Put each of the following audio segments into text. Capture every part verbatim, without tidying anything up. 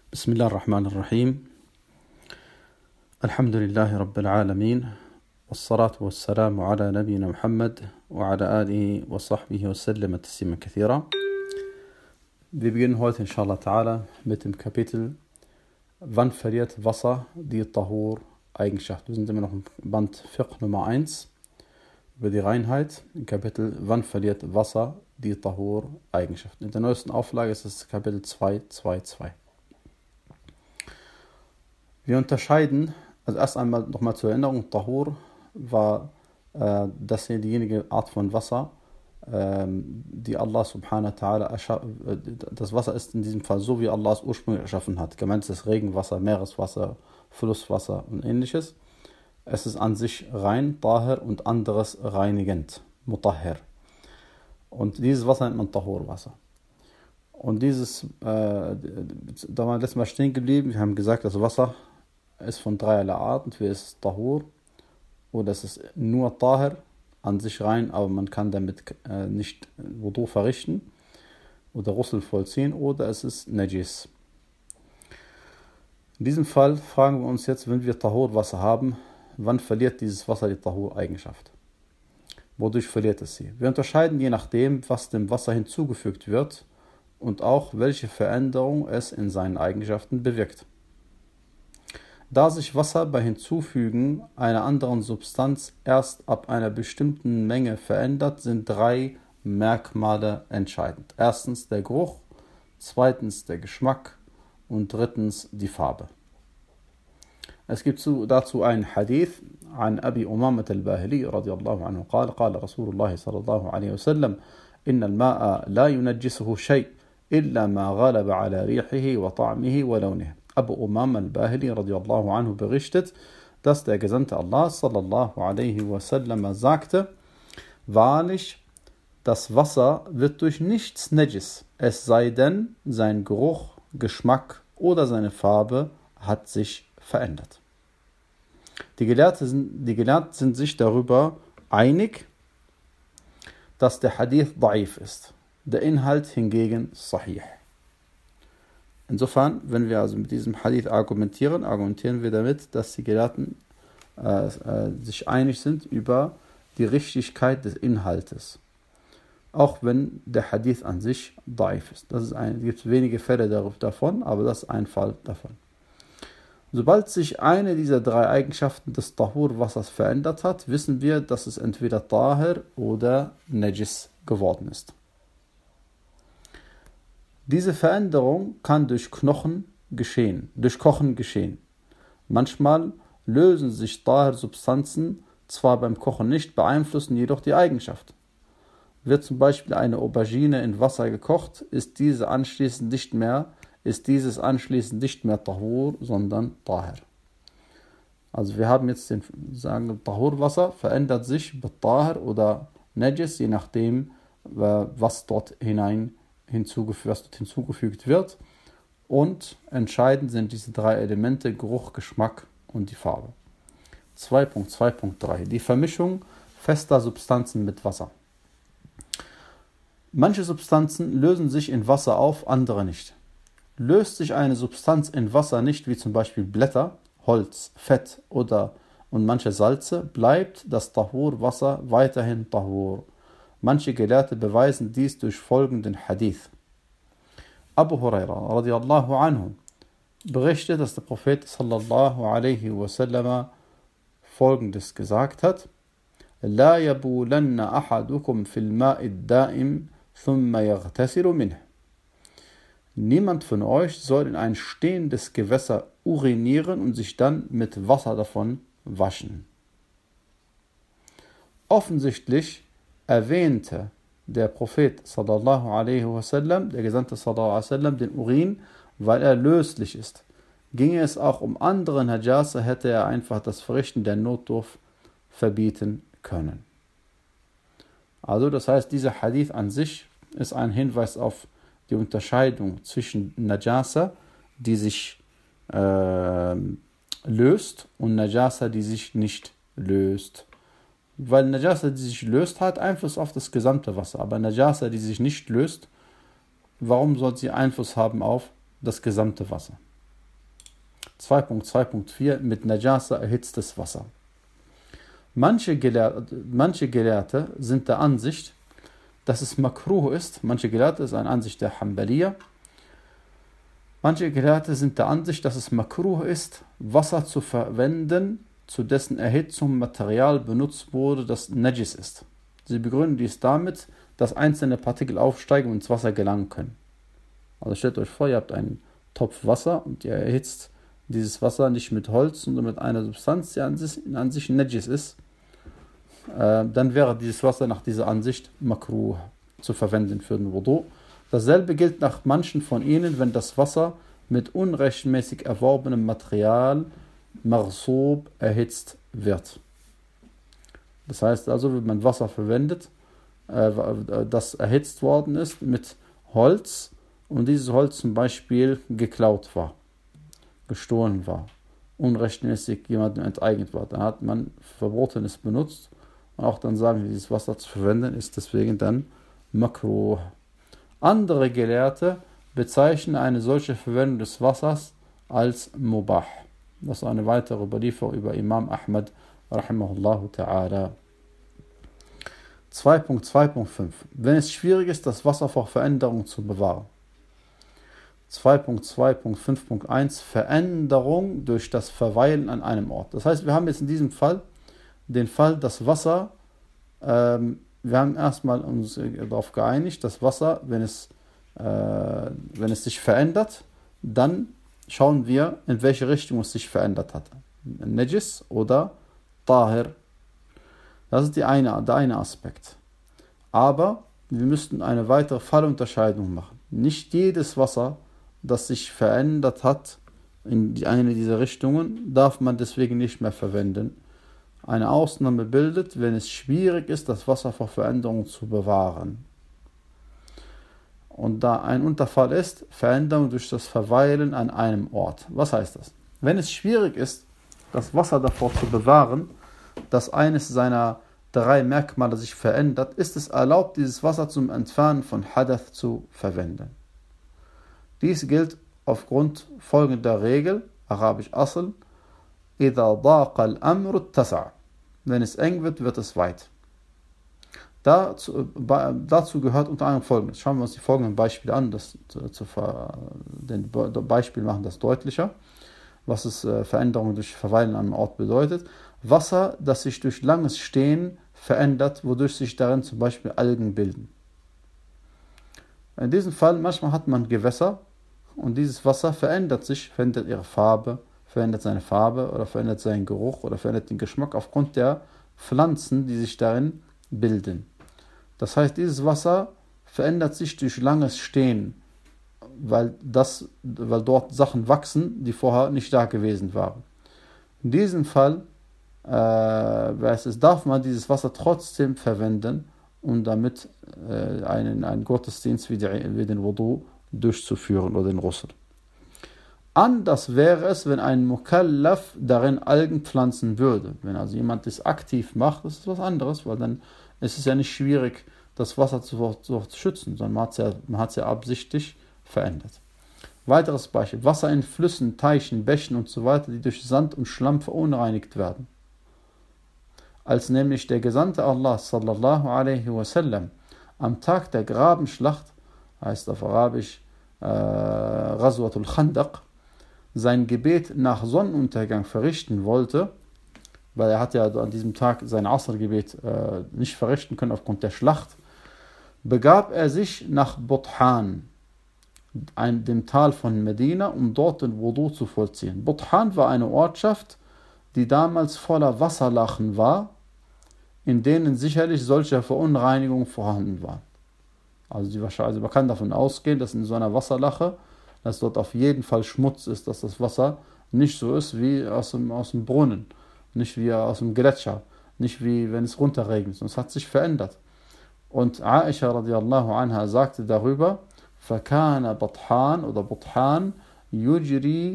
بسم الله الرحمن الرحيم الحمد لله رب العالمين والصلاة والسلام على نبينا محمد وعلى آله وصحبه وسلم تسليما كثيرا. Wir beginnen heute inshallah ta'ala mit dem Kapitel Wann verliert Wasser die Tahur-Eigenschaft? Wir sind immer noch im Band Fiqh Nummer eins über die Reinheit, im Kapitel Wann verliert Wasser die Tahur-Eigenschaft? In der neuesten Auflage ist es Kapitel zwei zwei zwei. Wir unterscheiden, also erst einmal nochmal zur Erinnerung, Tahur war äh, das hier diejenige Art von Wasser, ähm, die Allah subhanahu wa ta'ala erschaffen, äh, das Wasser ist in diesem Fall so, wie Allah es ursprünglich erschaffen hat. Gemeint ist Regenwasser, Meereswasser, Flusswasser und ähnliches. Es ist an sich rein, Tahir, und anderes reinigend, Mutahhir. Und dieses Wasser nennt man Tahur-Wasser. Und dieses, äh, da waren wir letztes Mal stehen geblieben, wir haben gesagt, das Wasser ist von dreierlei Art. Entweder ist es Tahur oder es ist nur Tahir, an sich rein, aber man kann damit äh, nicht Wudu verrichten oder Ghusl vollziehen, oder es ist Najis. In diesem Fall fragen wir uns jetzt, wenn wir Tahur-Wasser haben, wann verliert dieses Wasser die Tahur-Eigenschaft? Wodurch verliert es sie? Wir unterscheiden je nachdem, was dem Wasser hinzugefügt wird und auch welche Veränderung es in seinen Eigenschaften bewirkt. Da sich Wasser bei Hinzufügen einer anderen Substanz erst ab einer bestimmten Menge verändert, sind drei Merkmale entscheidend. Erstens der Geruch, zweitens der Geschmack und drittens die Farbe. Es gibt dazu einen Hadith an Abi Umamah al-Bahili radiyallahu anhu قال قال رسول الله صلى الله عليه وسلم إن الماء لا ينجسه شيء إلا ما غلب على ريحه وطعمه ولونه. Abu Umamah al-Bahili radiyallahu anhu berichtet, dass der Gesandte Allah sallallahu alaihi wasallam sagte: Wahrlich, das Wasser wird durch nichts Najis, es sei denn, sein Geruch, Geschmack oder seine Farbe hat sich verändert. Die Gelehrten sind, die Gelehrten sind sich darüber einig, dass der Hadith da'if ist, der Inhalt hingegen sahih. Insofern, wenn wir also mit diesem Hadith argumentieren, argumentieren wir damit, dass die Gelehrten äh, äh, sich einig sind über die Richtigkeit des Inhaltes. Auch wenn der Hadith an sich da'if ist. Das ist ein, es gibt wenige Fälle davon, aber das ist ein Fall davon. Sobald sich eine dieser drei Eigenschaften des Tahur-Wassers verändert hat, wissen wir, dass es entweder Tahir oder Najis geworden ist. Diese Veränderung kann durch Knochen geschehen, durch Kochen geschehen. Manchmal lösen sich Tahir-Substanzen zwar beim Kochen nicht, beeinflussen jedoch die Eigenschaft. Wird zum Beispiel eine Aubergine in Wasser gekocht, ist diese anschließend nicht mehr, ist dieses anschließend nicht mehr Tahur, sondern Tahir. Also wir haben jetzt den sagen Tahur-Wasser verändert sich mit Tahir oder Najis, je nachdem, was dort hinein Hinzugefügt, was dort hinzugefügt wird, und entscheidend sind diese drei Elemente: Geruch, Geschmack und die Farbe. zwei Punkt zwei Punkt drei Die Vermischung fester Substanzen mit Wasser. Manche Substanzen lösen sich in Wasser auf, andere nicht. Löst sich eine Substanz in Wasser nicht, wie zum Beispiel Blätter, Holz, Fett oder und manche Salze, bleibt das Tahur-Wasser weiterhin Tahur. Manche Gelehrte beweisen dies durch folgenden Hadith. Abu Huraira radiyallahu anhu berichtet, dass der Prophet sallallahu alaihi wasallam folgendes gesagt hat: La yabulanna ahadukum fil ma'i da'im thumma yaghtasilu minh. Niemand von euch soll in ein stehendes Gewässer urinieren und sich dann mit Wasser davon waschen. Offensichtlich erwähnte der Prophet sallallahu alaihi wasallam, der Gesandte sallallahu alaihi wasallam, den Urin, weil er löslich ist. Ginge es auch um andere Najasa, hätte er einfach das Verrichten der Notdurft verbieten können. Also das heißt, dieser Hadith an sich ist ein Hinweis auf die Unterscheidung zwischen Najasa, die sich äh, löst, und Najasa, die sich nicht löst. Weil Najasa, die sich löst, hat Einfluss auf das gesamte Wasser. Aber Najasa, die sich nicht löst, warum soll sie Einfluss haben auf das gesamte Wasser? zwei Punkt zwei Punkt vier mit Najasa erhitztes Wasser. Manche Gelehrte, manche Gelehrte sind der Ansicht, dass es makruh ist. Manche Gelehrte ist eine Ansicht der Hanbaliya. Manche Gelehrte sind der Ansicht, dass es makruh ist, Wasser zu verwenden, zu dessen Erhitzung Material benutzt wurde, das Najis ist. Sie begründen dies damit, dass einzelne Partikel aufsteigen und ins Wasser gelangen können. Also stellt euch vor, ihr habt einen Topf Wasser und ihr erhitzt dieses Wasser nicht mit Holz, sondern mit einer Substanz, die an sich, an sich Najis ist. Äh, dann wäre dieses Wasser nach dieser Ansicht makruh zu verwenden für den Wudu. Dasselbe gilt nach manchen von ihnen, wenn das Wasser mit unrechtmäßig erworbenem Material marsub erhitzt wird. Das heißt also, wenn man Wasser verwendet, äh, das erhitzt worden ist mit Holz und dieses Holz zum Beispiel geklaut war, gestohlen war, unrechtmäßig jemandem enteignet war, dann hat man Verbotenes benutzt und auch dann sagen, dieses Wasser zu verwenden ist deswegen dann makruh. Andere Gelehrte bezeichnen eine solche Verwendung des Wassers als Mubah. Das ist eine weitere Überlieferung über Imam Ahmad rahimahullahu ta'ala. zwei Punkt zwei Punkt fünf. Wenn es schwierig ist, das Wasser vor Veränderung zu bewahren. zwei Punkt zwei Punkt fünf Punkt eins. Veränderung durch das Verweilen an einem Ort. Das heißt, wir haben jetzt in diesem Fall den Fall, dass Wasser, ähm, wir haben erstmal uns darauf geeinigt, dass Wasser, wenn es, äh, wenn es sich verändert, dann schauen wir, in welche Richtung es sich verändert hat. Najis oder Tahir. Das ist die eine, der eine Aspekt. Aber wir müssten eine weitere Fallunterscheidung machen. Nicht jedes Wasser, das sich verändert hat in die eine dieser Richtungen, darf man deswegen nicht mehr verwenden. Eine Ausnahme bildet, wenn es schwierig ist, das Wasser vor Veränderung zu bewahren. Und da ein Unterfall ist, Veränderung durch das Verweilen an einem Ort. Was heißt das? Wenn es schwierig ist, das Wasser davor zu bewahren, dass eines seiner drei Merkmale sich verändert, ist es erlaubt, dieses Wasser zum Entfernen von Hadath zu verwenden. Dies gilt aufgrund folgender Regel, arabisch Asl, إذا ضاق الأمر اتسع. Wenn es eng wird, wird es weit. Dazu, dazu gehört unter anderem Folgendes. Schauen wir uns die folgenden Beispiele an. Das, zu, zu, den Beispiele machen das deutlicher, was es äh, Veränderung durch Verweilen an einem Ort bedeutet. Wasser, das sich durch langes Stehen verändert, wodurch sich darin zum Beispiel Algen bilden. In diesem Fall, manchmal hat man Gewässer und dieses Wasser verändert sich, verändert ihre Farbe, verändert seine Farbe oder verändert seinen Geruch oder verändert den Geschmack aufgrund der Pflanzen, die sich darin bilden. Das heißt, dieses Wasser verändert sich durch langes Stehen, weil, das, weil dort Sachen wachsen, die vorher nicht da gewesen waren. In diesem Fall äh, weiß es, darf man dieses Wasser trotzdem verwenden, um damit äh, einen, einen Gottesdienst wie, die, wie den Wudu durchzuführen oder den Ghusl. Anders wäre es, wenn ein Mukallaf darin Algen pflanzen würde. Wenn also jemand das aktiv macht, das ist was anderes, weil dann ist es ja nicht schwierig, das Wasser zu, zu schützen, sondern man hat es ja, man hat es ja absichtlich verändert. Weiteres Beispiel: Wasser in Flüssen, Teichen, Bächen und so weiter, die durch Sand und Schlamm verunreinigt werden. Als nämlich der Gesandte Allah sallallahu alaihi wasallam am Tag der Grabenschlacht, heißt auf Arabisch äh, Ghazwatul Khandaq, sein Gebet nach Sonnenuntergang verrichten wollte, weil er hat ja an diesem Tag sein Asr-Gebet äh, nicht verrichten können aufgrund der Schlacht, begab er sich nach Buthan, ein, dem Tal von Medina, um dort den Wudu zu vollziehen. Buthan war eine Ortschaft, die damals voller Wasserlachen war, in denen sicherlich solche Verunreinigungen vorhanden waren. Also, die, also man kann davon ausgehen, dass in so einer Wasserlache, dass dort auf jeden Fall Schmutz ist, dass das Wasser nicht so ist wie aus dem, aus dem Brunnen, nicht wie aus dem Gletscher, nicht wie wenn es runterregnet. Es hat sich verändert. Und Aisha radiallahu anha sagte darüber, فَكَانَ بَطْحَانْ oder Buthan يُجْرِي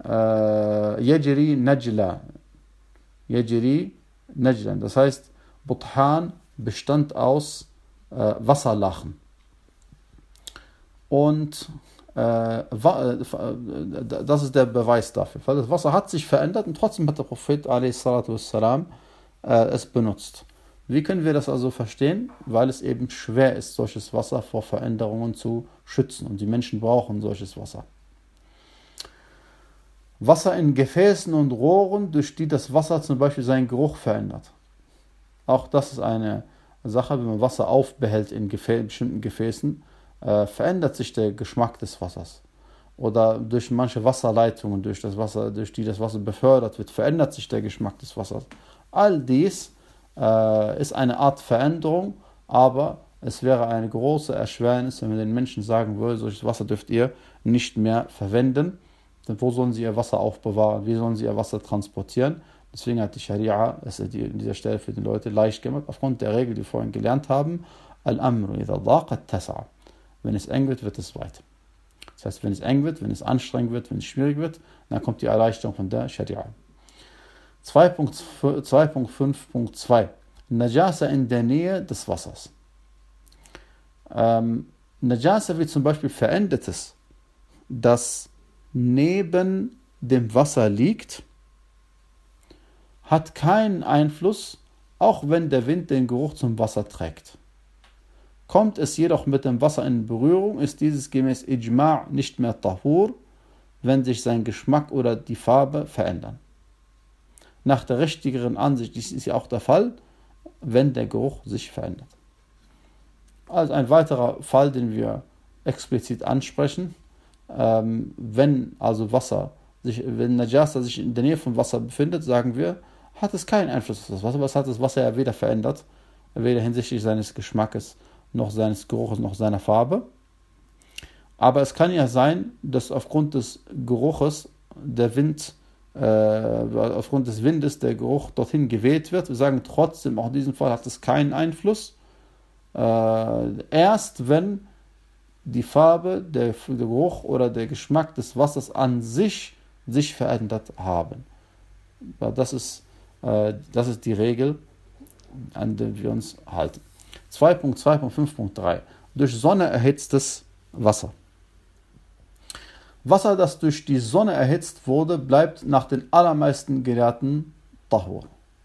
يَجْرِي نَجْلًا يَجْرِي نَجْلًا. Das heißt, Buthan bestand aus äh, Wasserlachen. Und äh, das ist der Beweis dafür. Weil das Wasser hat sich verändert und trotzdem hat der Prophet a s. äh, es benutzt. Wie können wir das also verstehen? Weil es eben schwer ist, solches Wasser vor Veränderungen zu schützen. Und die Menschen brauchen solches Wasser. Wasser in Gefäßen und Rohren, durch die das Wasser zum Beispiel seinen Geruch verändert. Auch das ist eine Sache, wenn man Wasser aufbehält in Gefä- bestimmten Gefäßen, äh, verändert sich der Geschmack des Wassers. Oder durch manche Wasserleitungen, durch, das Wasser, durch die das Wasser befördert wird, verändert sich der Geschmack des Wassers. All dies äh, ist eine Art Veränderung, aber es wäre eine große Erschwernis, wenn man den Menschen sagen würde, solches Wasser dürft ihr nicht mehr verwenden. Denn wo sollen sie ihr Wasser aufbewahren? Wie sollen sie ihr Wasser transportieren? Deswegen hat die Scharia es an dieser Stelle für die Leute leicht gemacht, aufgrund der Regel, die wir vorhin gelernt haben, Al-Amru idha daqat tas'a. Wenn es eng wird, wird es weit. Das heißt, wenn es eng wird, wenn es anstrengend wird, wenn es schwierig wird, dann kommt die Erleichterung von der Scharia. zwei Punkt fünf Punkt zwei Najasa in der Nähe des Wassers. Ähm, Najasa wie zum Beispiel Verändertes, das neben dem Wasser liegt, hat keinen Einfluss, auch wenn der Wind den Geruch zum Wasser trägt. Kommt es jedoch mit dem Wasser in Berührung, ist dieses gemäß Ijma' nicht mehr Tahur, wenn sich sein Geschmack oder die Farbe verändern. Nach der richtigeren Ansicht ist es ja auch der Fall, wenn der Geruch sich verändert. Also ein weiterer Fall, den wir explizit ansprechen, ähm, wenn also Wasser, sich, wenn Najasa sich in der Nähe von Wasser befindet, sagen wir, hat es keinen Einfluss auf das Wasser, aber es hat das Wasser ja weder verändert, weder hinsichtlich seines Geschmackes, noch seines Geruches, noch seiner Farbe. Aber es kann ja sein, dass aufgrund des Geruches der Wind, äh, aufgrund des Windes der Geruch dorthin geweht wird. Wir sagen trotzdem, auch in diesem Fall hat es keinen Einfluss. Äh, erst wenn die Farbe, der, der Geruch oder der Geschmack des Wassers an sich sich verändert haben. Das ist, äh, das ist die Regel, an der wir uns halten. zwei Punkt zwei Punkt fünf Punkt drei Durch Sonne erhitztes Wasser. Wasser, das durch die Sonne erhitzt wurde, bleibt nach den allermeisten Gelehrten Tahur.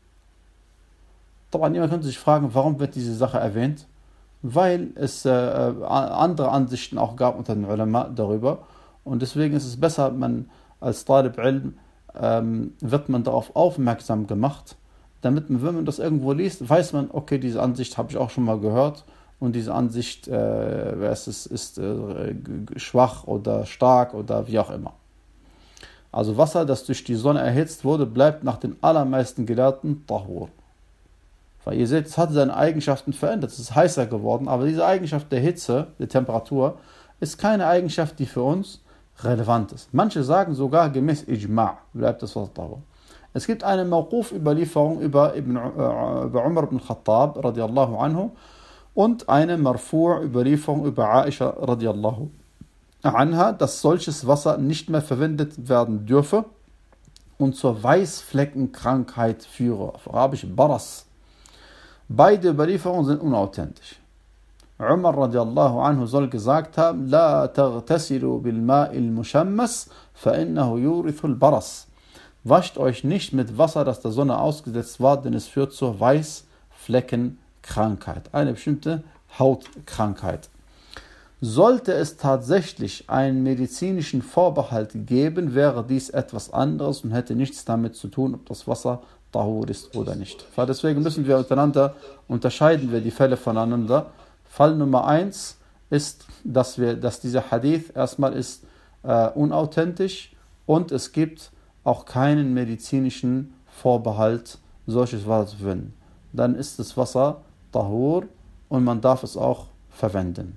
Aber jemand könnte sich fragen, warum wird diese Sache erwähnt? Weil es äh, andere Ansichten auch gab unter den Ulama darüber. Und deswegen ist es besser, man als Talib Ilm ähm, wird man darauf aufmerksam gemacht, damit man, wenn man das irgendwo liest, weiß man, okay, diese Ansicht habe ich auch schon mal gehört und diese Ansicht äh, ist, ist, ist äh, schwach oder stark oder wie auch immer. Also Wasser, das durch die Sonne erhitzt wurde, bleibt nach den allermeisten Gelehrten Tahur. Weil ihr seht, es hat seine Eigenschaften verändert, es ist heißer geworden, aber diese Eigenschaft der Hitze, der Temperatur, ist keine Eigenschaft, die für uns relevant ist. Manche sagen sogar, gemäß Ijma' bleibt das Wasser Tahur. Es gibt eine Mawquf-Überlieferung über, Ibn, äh, über Umar ibn Khattab radiallahu anhu und eine Marfu'-Überlieferung über Aisha radiallahu anha, dass solches Wasser nicht mehr verwendet werden dürfe und zur Weißfleckenkrankheit führe, auf Arabisch Baras. Beide Überlieferungen sind unauthentisch. Umar radiallahu anhu soll gesagt haben, La tagtasilu bil ma'il mushammas, fa innahu yurithul baras. Wascht euch nicht mit Wasser, das der Sonne ausgesetzt war, denn es führt zur Weißfleckenkrankheit, eine bestimmte Hautkrankheit. Sollte es tatsächlich einen medizinischen Vorbehalt geben, wäre dies etwas anderes und hätte nichts damit zu tun, ob das Wasser Tahur ist oder nicht. Deswegen müssen wir untereinander unterscheiden wir die Fälle voneinander. Fall Nummer eins ist, dass wir, dass dieser Hadith erstmal ist äh, unauthentisch und es gibt auch keinen medizinischen Vorbehalt, solches Wasser zu verwenden. Dann ist das Wasser Tahur und man darf es auch verwenden.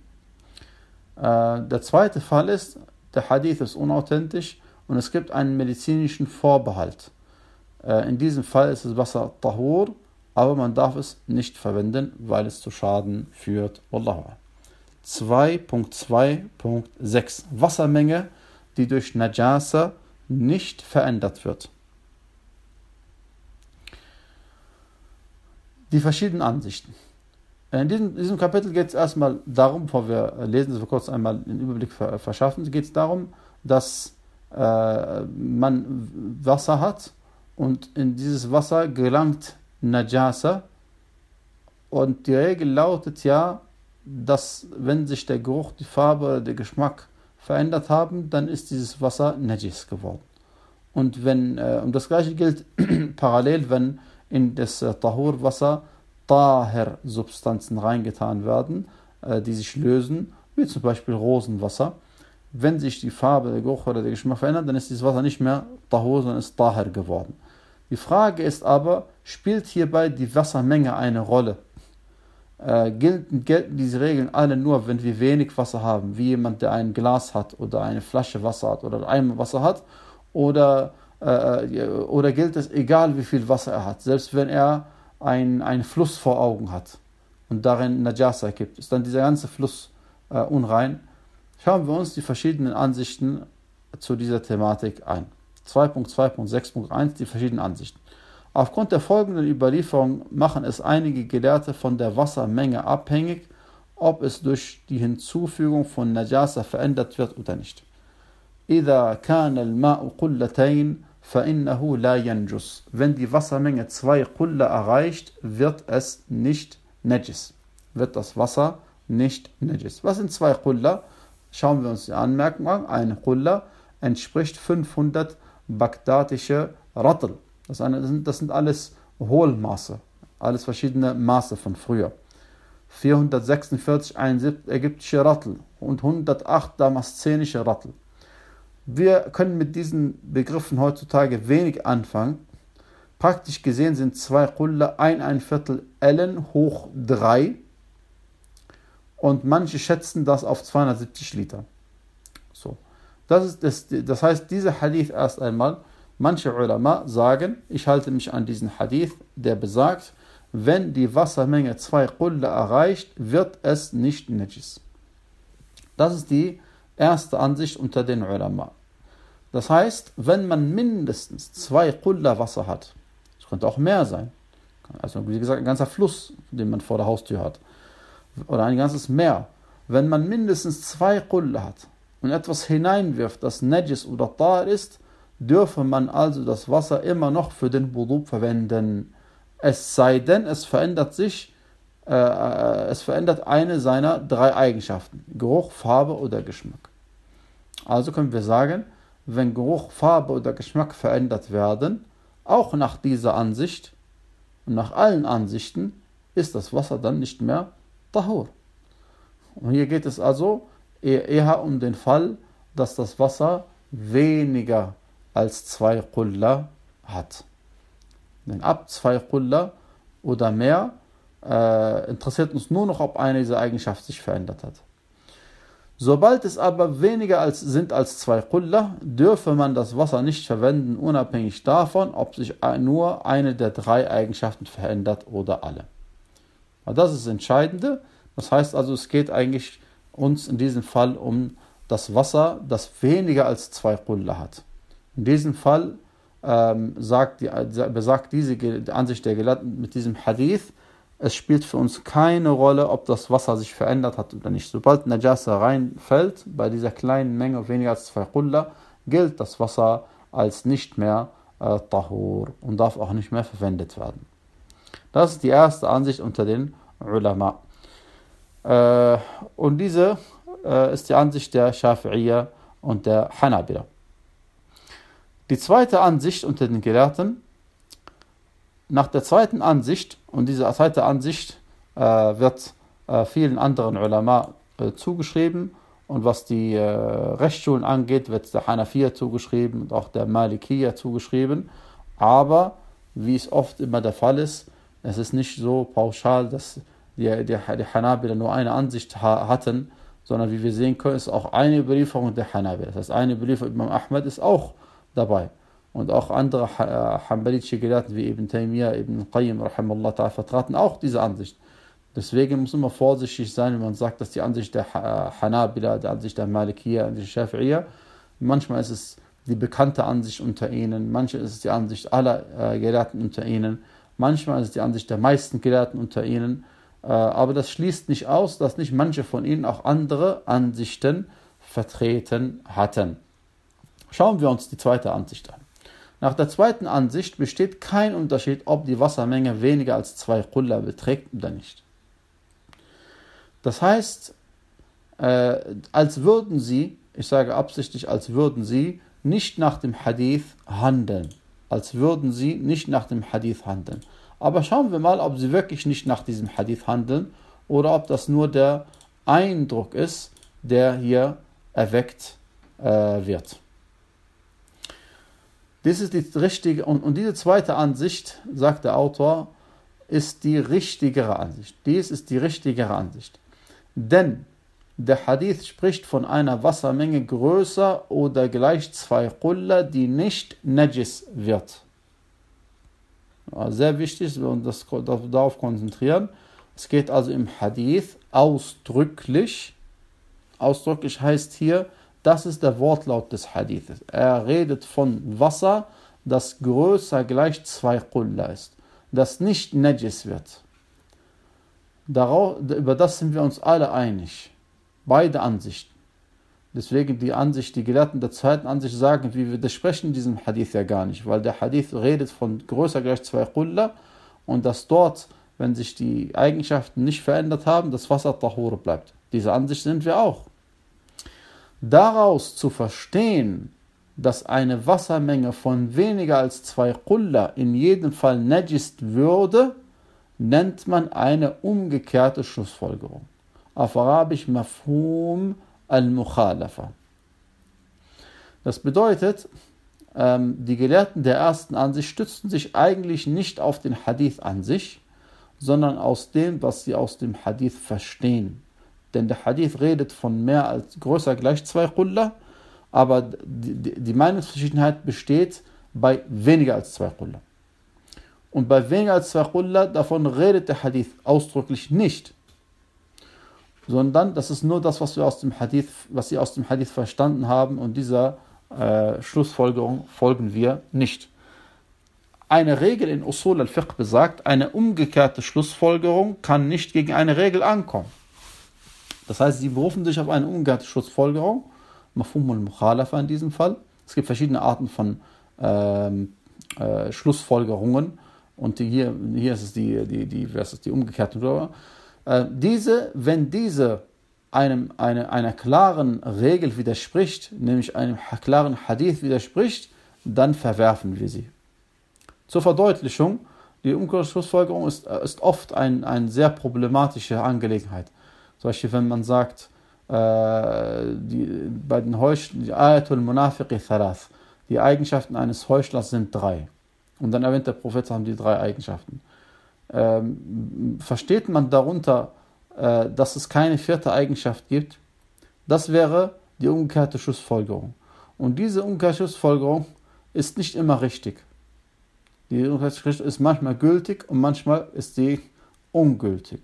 Äh, der zweite Fall ist, der Hadith ist unauthentisch und es gibt einen medizinischen Vorbehalt. Äh, in diesem Fall ist das Wasser Tahur, aber man darf es nicht verwenden, weil es zu Schaden führt. Wallahu a'lam. zwei Punkt zwei Punkt sechs Wassermenge, die durch Najasa nicht verändert wird. Die verschiedenen Ansichten. In diesem, in diesem Kapitel geht es erstmal darum, bevor wir lesen, dass wir kurz einmal einen Überblick verschaffen, geht es darum, dass äh, man Wasser hat und in dieses Wasser gelangt Najasa, und die Regel lautet ja, dass wenn sich der Geruch, die Farbe, der Geschmack verändert haben, dann ist dieses Wasser Najis geworden. Und wenn äh, und das gleiche gilt parallel, wenn in das äh, Tahur-Wasser Tahir-Substanzen reingetan werden, äh, die sich lösen, wie zum Beispiel Rosenwasser. Wenn sich die Farbe, der Geruch oder der Geschmack verändert, dann ist dieses Wasser nicht mehr Tahur, sondern ist Tahir geworden. Die Frage ist aber, spielt hierbei die Wassermenge eine Rolle? Äh, gelten, gelten diese Regeln alle nur, wenn wir wenig Wasser haben, wie jemand, der ein Glas hat oder eine Flasche Wasser hat oder ein Wasser hat, oder, äh, oder gilt es egal, wie viel Wasser er hat, selbst wenn er ein, einen Fluss vor Augen hat und darin Najasa gibt, ist dann dieser ganze Fluss äh, unrein? Schauen wir uns die verschiedenen Ansichten zu dieser Thematik ein. zwei Punkt zwei Punkt sechs Punkt eins, die verschiedenen Ansichten. Aufgrund der folgenden Überlieferung machen es einige Gelehrte von der Wassermenge abhängig, ob es durch die Hinzufügung von Najasa verändert wird oder nicht. إذا كان الماء قلتين فإنه لا ينجس. Wenn die Wassermenge zwei Qulla erreicht, wird es nicht Najis. Wird das Wasser nicht Najis. Was sind zwei Qulla? Schauen wir uns die Anmerkung an. Eine Qulla entspricht fünfhundert bagdatische Ratl. Das, sind, das sind alles Hohlmaße, alles verschiedene Maße von früher. vierhundertsechsundvierzig ägyptische Ratl und hundertacht damaszenische Ratl. Wir können mit diesen Begriffen heutzutage wenig anfangen. Praktisch gesehen sind zwei Qulla ein, ein Viertel Ellen hoch drei und manche schätzen das auf zweihundertsiebzig Liter. So. Das, ist das, das heißt, dieser Hadith erst einmal, manche Ulama sagen, ich halte mich an diesen Hadith, der besagt, wenn die Wassermenge zwei Qulla erreicht, wird es nicht Najis. Das ist die erste Ansicht unter den Ulama. Das heißt, wenn man mindestens zwei Qulla Wasser hat, es könnte auch mehr sein, also wie gesagt ein ganzer Fluss, den man vor der Haustür hat, oder ein ganzes Meer, wenn man mindestens zwei Qulla hat und etwas hineinwirft, das Najis oder Tahir ist, dürfe man also das Wasser immer noch für den Wudu verwenden. Es sei denn, es verändert sich, äh, es verändert eine seiner drei Eigenschaften: Geruch, Farbe oder Geschmack. Also können wir sagen, wenn Geruch, Farbe oder Geschmack verändert werden, auch nach dieser Ansicht und nach allen Ansichten, ist das Wasser dann nicht mehr Tahur. Und hier geht es also eher um den Fall, dass das Wasser weniger als zwei Qulla hat. Denn ab zwei Qulla oder mehr äh, interessiert uns nur noch, ob eine dieser Eigenschaften sich verändert hat. Sobald es aber weniger als, sind als zwei Qulla, dürfe man das Wasser nicht verwenden, unabhängig davon, ob sich nur eine der drei Eigenschaften verändert oder alle. Aber das ist das Entscheidende. Das heißt also, es geht eigentlich uns in diesem Fall um das Wasser, das weniger als zwei Qulla hat. In diesem Fall ähm, sagt die, besagt diese die Ansicht der Gelehrten mit diesem Hadith, es spielt für uns keine Rolle, ob das Wasser sich verändert hat oder nicht. Sobald Najasa reinfällt, bei dieser kleinen Menge weniger als zwei Qulla, gilt das Wasser als nicht mehr äh, Tahur und darf auch nicht mehr verwendet werden. Das ist die erste Ansicht unter den Ulama. Äh, und diese äh, ist die Ansicht der Schafi'iyya und der Hanabila. Die zweite Ansicht unter den Gelehrten: Nach der zweiten Ansicht, und diese zweite Ansicht äh, wird äh, vielen anderen Ulama äh, zugeschrieben, und was die äh, Rechtsschulen angeht, wird der Hanafiya zugeschrieben und auch der Malikiya zugeschrieben. Aber, wie es oft immer der Fall ist, es ist nicht so pauschal, dass die, die, die Hanabila nur eine Ansicht ha- hatten, sondern wie wir sehen können, ist auch eine Überlieferung der Hanabila. Das heißt, eine Überlieferung Imam Ahmad ist auch dabei. Und auch andere hanbalitische Gelehrten wie Ibn Taymiyyah, Ibn Qayyim, rahimahullah ta'ala, vertraten auch diese Ansicht. Deswegen muss man immer vorsichtig sein, wenn man sagt, dass die Ansicht der Hanabila, die Ansicht der Malikiyya, der Shafi'iyya, manchmal ist es die bekannte Ansicht unter ihnen, manchmal ist es die Ansicht aller äh, Gelehrten unter ihnen, manchmal ist es die Ansicht der meisten Gelehrten unter ihnen. aber das schließt nicht aus, dass nicht manche von ihnen auch andere Ansichten vertreten hatten. Schauen wir uns die zweite Ansicht an. Nach der zweiten Ansicht besteht kein Unterschied, ob die Wassermenge weniger als zwei Qulla beträgt oder nicht. Das heißt, äh, als würden sie, ich sage absichtlich, als würden sie nicht nach dem Hadith handeln. Als würden sie nicht nach dem Hadith handeln. Aber schauen wir mal, ob sie wirklich nicht nach diesem Hadith handeln oder ob das nur der Eindruck ist, der hier erweckt äh, wird. Dies ist die richtige, und, und diese zweite Ansicht, sagt der Autor, ist die richtigere Ansicht. Dies ist die richtigere Ansicht. Denn der Hadith spricht von einer Wassermenge größer oder gleich zwei Qulla, die nicht Najis wird. Sehr wichtig, dass wir uns darauf konzentrieren. Es geht also im Hadith ausdrücklich, ausdrücklich heißt hier, das ist der Wortlaut des Hadithes. Er redet von Wasser, das größer gleich zwei Qulla ist, das nicht Najis wird. Darauf, über das sind wir uns alle einig. Beide Ansichten. Deswegen die Ansicht, die Gelehrten der zweiten Ansicht sagen, wir widersprechen diesem Hadith ja gar nicht, weil der Hadith redet von größer gleich zwei Qulla und dass dort, wenn sich die Eigenschaften nicht verändert haben, das Wasser Tahur bleibt. Diese Ansicht sind wir auch. Daraus zu verstehen, dass eine Wassermenge von weniger als zwei Qulla in jedem Fall Najis würde, nennt man eine umgekehrte Schlussfolgerung. Auf Arabisch Mafhum al-Mukhalafa. Das bedeutet, ähm, die Gelehrten der ersten Ansicht stützten sich eigentlich nicht auf den Hadith an sich, sondern aus dem, was sie aus dem Hadith verstehen. Denn der Hadith redet von mehr als größer gleich zwei Qulla, aber die, die Meinungsverschiedenheit besteht bei weniger als zwei Qulla. Und bei weniger als zwei Qulla, davon redet der Hadith ausdrücklich nicht. Sondern das ist nur das, was wir aus dem Hadith, was sie aus dem Hadith verstanden haben, und dieser äh, Schlussfolgerung folgen wir nicht. Eine Regel in Usul al-Fiqh besagt, eine umgekehrte Schlussfolgerung kann nicht gegen eine Regel ankommen. Das heißt, sie berufen sich auf eine umgekehrte Schlussfolgerung, Mafhum al-Mukhalafa in diesem Fall. Es gibt verschiedene Arten von ähm, äh, Schlussfolgerungen, und die hier, hier ist es die, die, die, was ist die umgekehrte. Äh, diese, wenn diese einem, eine, einer klaren Regel widerspricht, nämlich einem klaren Hadith widerspricht, dann verwerfen wir sie. Zur Verdeutlichung, die umgekehrte Schlussfolgerung ist, ist oft ein, eine sehr problematische Angelegenheit. Zum Beispiel, wenn man sagt, äh, die, bei den Heuchlern, die Ayatul Munafiqi Thalath, die Eigenschaften eines Heuchlers sind drei. Und dann erwähnt der Prophet haben die drei Eigenschaften. Ähm, versteht man darunter, äh, dass es keine vierte Eigenschaft gibt? Das wäre die umgekehrte Schlussfolgerung. Und diese umgekehrte Schlussfolgerung ist nicht immer richtig. Die umgekehrte Schlussfolgerung ist manchmal gültig und manchmal ist sie ungültig.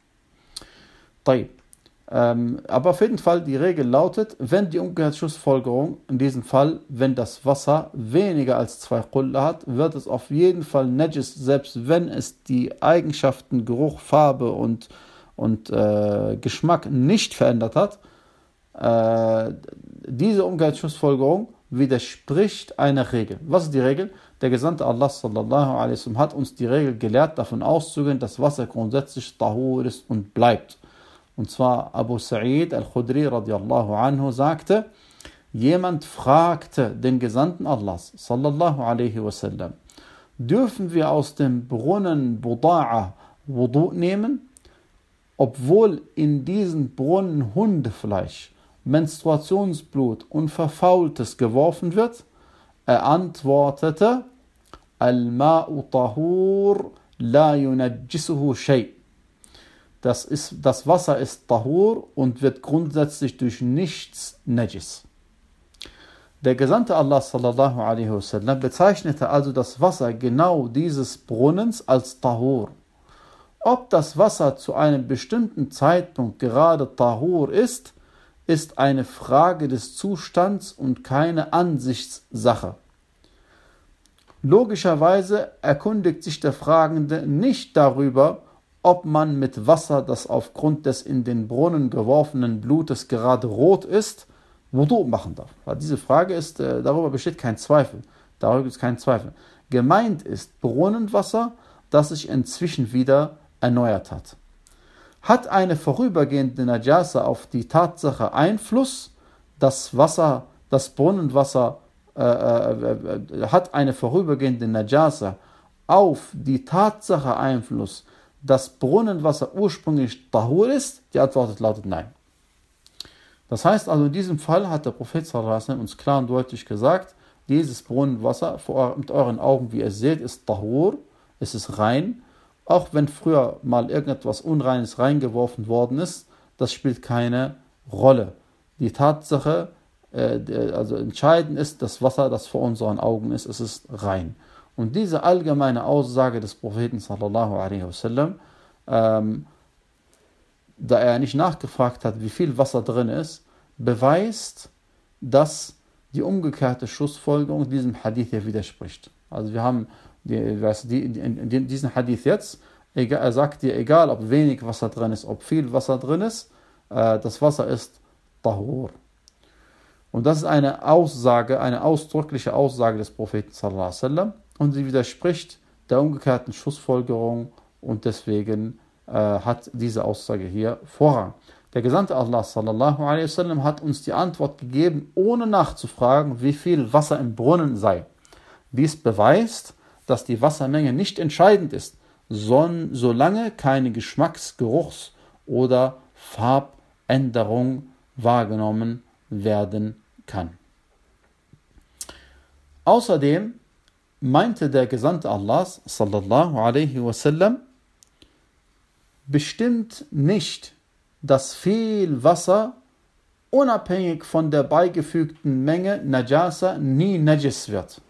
Ähm, aber auf jeden Fall, die Regel lautet, wenn die umgekehrte Schlussfolgerung, in diesem Fall, wenn das Wasser weniger als zwei Qulla hat, wird es auf jeden Fall Najis, selbst wenn es die Eigenschaften, Geruch, Farbe und, und äh, Geschmack nicht verändert hat. Äh, diese umgekehrte Schlussfolgerung widerspricht einer Regel. Was ist die Regel? Der Gesandte Allah sallallahu alaihi wasallam hat uns die Regel gelehrt, davon auszugehen, dass Wasser grundsätzlich Tahur ist und bleibt. Und zwar Abu Sa'id al-Khudri radiallahu anhu sagte, jemand fragte den Gesandten Allahs sallallahu alaihi wasallam, dürfen wir aus dem Brunnen Buda'a Wudu nehmen, obwohl in diesen Brunnen Hundefleisch, Menstruationsblut und Verfaultes geworfen wird? Er antwortete, Al-Ma'u Tahur la yunajjisuhu shay'. Das, ist, das Wasser ist Tahur und wird grundsätzlich durch nichts Najis. Der Gesandte Allah sallallahu alaihi wasallam bezeichnete also das Wasser genau dieses Brunnens als Tahur. Ob das Wasser zu einem bestimmten Zeitpunkt gerade Tahur ist, ist eine Frage des Zustands und keine Ansichtssache. Logischerweise erkundigt sich der Fragende nicht darüber, ob man mit Wasser, das aufgrund des in den Brunnen geworfenen Blutes gerade rot ist, Wudu machen darf. Weil diese Frage ist, äh, darüber besteht kein Zweifel. Darüber gibt es keinen Zweifel. Gemeint ist Brunnenwasser, das sich inzwischen wieder erneuert hat. Hat eine vorübergehende Najasa auf die Tatsache Einfluss, das Wasser, das Brunnenwasser äh, äh, äh, hat eine vorübergehende Najasa auf die Tatsache Einfluss, dass Brunnenwasser ursprünglich Tahur ist? Die Antwort lautet nein. Das heißt also, in diesem Fall hat der Prophet sallallahu alaihi wasallam uns klar und deutlich gesagt, dieses Brunnenwasser vor, mit euren Augen, wie ihr seht, ist Tahur, es ist rein. Auch wenn früher mal irgendetwas Unreines reingeworfen worden ist, das spielt keine Rolle. Die Tatsache, äh, also entscheidend ist, das Wasser, das vor unseren Augen ist, es ist rein. Und diese allgemeine Aussage des Propheten sallallahu alaihi wasallam, ähm, da er nicht nachgefragt hat, wie viel Wasser drin ist, beweist, dass die umgekehrte Schlussfolgerung diesem Hadith hier widerspricht. Also wir haben die, weißt, die, die, diesen Hadith jetzt, egal, er sagt dir, egal ob wenig Wasser drin ist, ob viel Wasser drin ist, äh, das Wasser ist Tahur. Und das ist eine Aussage, eine ausdrückliche Aussage des Propheten sallallahu alaihi wasallam und sie widerspricht der umgekehrten Schlussfolgerung und deswegen äh, hat diese Aussage hier Vorrang. Der Gesandte Allah sallallahu alaihi wasallam hat uns die Antwort gegeben, ohne nachzufragen, wie viel Wasser im Brunnen sei. Dies beweist, dass die Wassermenge nicht entscheidend ist, sondern solange keine Geschmacks-, Geruchs- oder Farbänderung wahrgenommen werden kann. Außerdem meinte der Gesandte Allahs sallallahu alaihi wasallam bestimmt nicht, dass viel Wasser unabhängig von der beigefügten Menge Najasa nie Najis wird.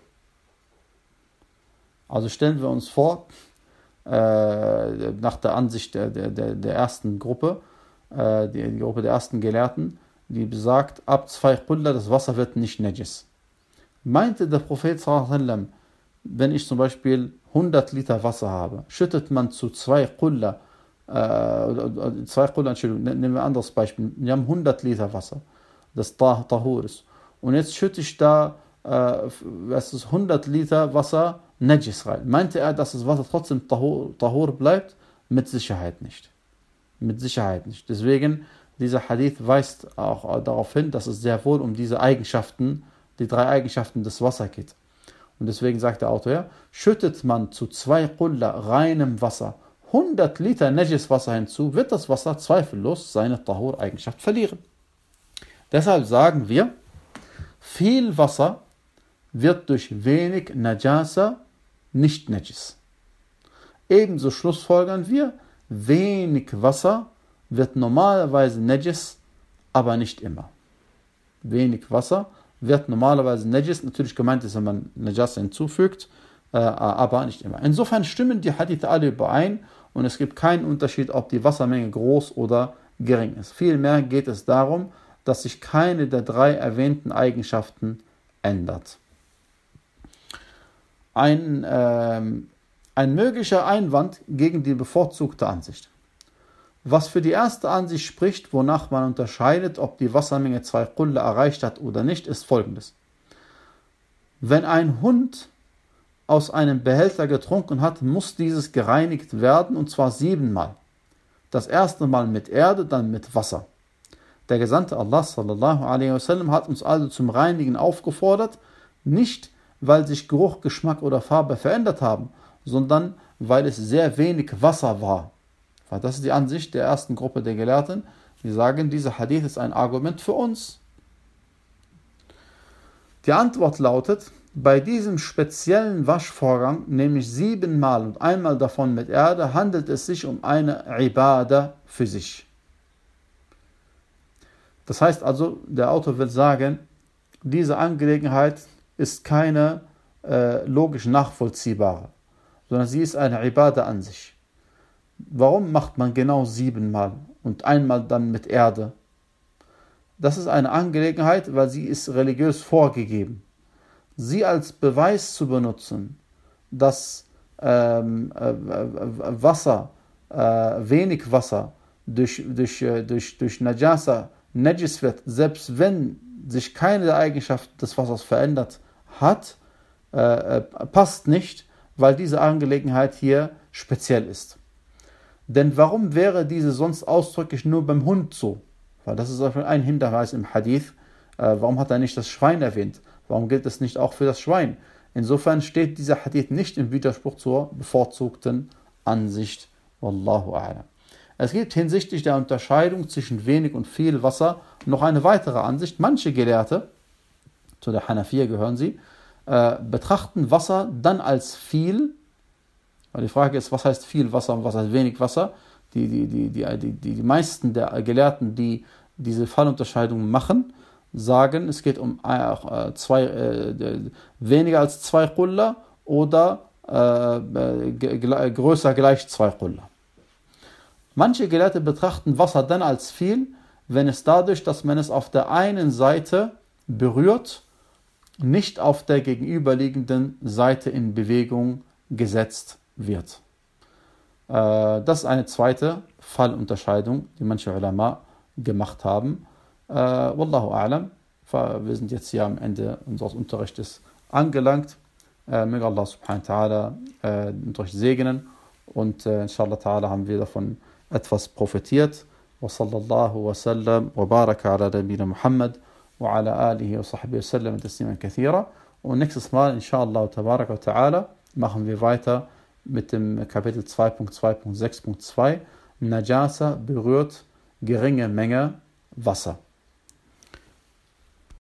Also stellen wir uns vor, äh, nach der Ansicht der, der, der ersten Gruppe, äh, die, die Gruppe der ersten Gelehrten, die besagt, ab zwei Qullah das Wasser wird nicht Najis. Meinte der Prophet sallallahu alaihi wasallam, wenn ich zum Beispiel hundert Liter Wasser habe, schüttet man zu zwei Qullah, äh, zwei Qullah, Entschuldigung, nehmen wir ein anderes Beispiel, wir haben hundert Liter Wasser, das Tahur ist, und jetzt schütte ich da äh, es ist hundert Liter Wasser Najis rein. Meinte er, dass das Wasser trotzdem Tahur, Tahur bleibt? Mit Sicherheit nicht. Mit Sicherheit nicht. Deswegen, dieser Hadith weist auch darauf hin, dass es sehr wohl um diese Eigenschaften, die drei Eigenschaften des Wassers geht. Und deswegen sagt der Autor, ja, schüttet man zu zwei Qullah reinem Wasser hundert Liter Najis Wasser hinzu, wird das Wasser zweifellos seine Tahur-Eigenschaft verlieren. Deshalb sagen wir, viel Wasser wird durch wenig Najasa nicht Najis. Ebenso schlussfolgern wir, wenig Wasser wird normalerweise Najis, aber nicht immer. Wenig Wasser wird normalerweise Najis, natürlich gemeint ist, wenn man Najasa hinzufügt, äh, aber nicht immer. Insofern stimmen die Hadith alle überein und es gibt keinen Unterschied, ob die Wassermenge groß oder gering ist. Vielmehr geht es darum, dass sich keine der drei erwähnten Eigenschaften ändert. Ein, ähm, ein möglicher Einwand gegen die bevorzugte Ansicht. Was für die erste Ansicht spricht, wonach man unterscheidet, ob die Wassermenge zwei Qullah erreicht hat oder nicht, ist folgendes. Wenn ein Hund aus einem Behälter getrunken hat, muss dieses gereinigt werden, und zwar siebenmal. Das erste Mal mit Erde, dann mit Wasser. Der Gesandte Allah sallallahu alaihi wasallam hat uns also zum Reinigen aufgefordert, nicht weil sich Geruch, Geschmack oder Farbe verändert haben, sondern weil es sehr wenig Wasser war. Das ist die Ansicht der ersten Gruppe der Gelehrten, die sagen, dieser Hadith ist ein Argument für uns. Die Antwort lautet, bei diesem speziellen Waschvorgang, nämlich siebenmal und einmal davon mit Erde, handelt es sich um eine Ibadah für sich. Das heißt also, der Autor will sagen, diese Angelegenheit ist keine äh, logisch nachvollziehbare, sondern sie ist eine Ibadah an sich. Warum macht man genau siebenmal und einmal dann mit Erde? Das ist eine Angelegenheit, weil sie ist religiös vorgegeben. Sie als Beweis zu benutzen, dass ähm, äh, Wasser äh, wenig Wasser durch, durch, durch, durch Najasa Najis wird, selbst wenn sich keine der Eigenschaften des Wassers verändert hat, äh, passt nicht, weil diese Angelegenheit hier speziell ist. Denn warum wäre diese sonst ausdrücklich nur beim Hund so? Weil das ist ein Hinweis im Hadith. Äh, warum hat er nicht das Schwein erwähnt? Warum gilt es nicht auch für das Schwein? Insofern steht dieser Hadith nicht im Widerspruch zur bevorzugten Ansicht. Wallahu a'lam. Es gibt hinsichtlich der Unterscheidung zwischen wenig und viel Wasser noch eine weitere Ansicht. Manche Gelehrte, zu der Hanafiya gehören sie, äh, betrachten Wasser dann als viel, weil die Frage ist, was heißt viel Wasser und was heißt wenig Wasser? Die, die, die, die, die, die, die meisten der Gelehrten, die diese Fallunterscheidung machen, sagen, es geht um äh, zwei, äh, weniger als zwei Qulla oder äh, g- größer gleich zwei Qulla. Manche Gelehrte betrachten Wasser dann als viel, wenn es dadurch, dass man es auf der einen Seite berührt, nicht auf der gegenüberliegenden Seite in Bewegung gesetzt wird. Äh, das ist eine zweite Fallunterscheidung, die manche Ulama gemacht haben. Äh, Wallahu a'lam. Wir sind jetzt hier am Ende unseres Unterrichtes angelangt. Äh, möge Allah subhanahu wa ta'ala äh, mit euch segnen und äh, inshallah ta'ala haben wir davon etwas profitiert. Wa sallallahu wa sallam wa baraka ala nabina Muhammad wa ala alihi wa sahbihi wa sallam tasliman kathira. Und nächstes Mal inshallah tabaraka wa ta'ala machen wir weiter mit dem Kapitel zwei Punkt zwei Punkt sechs Punkt zwei. Najasa berührt geringe Menge Wasser.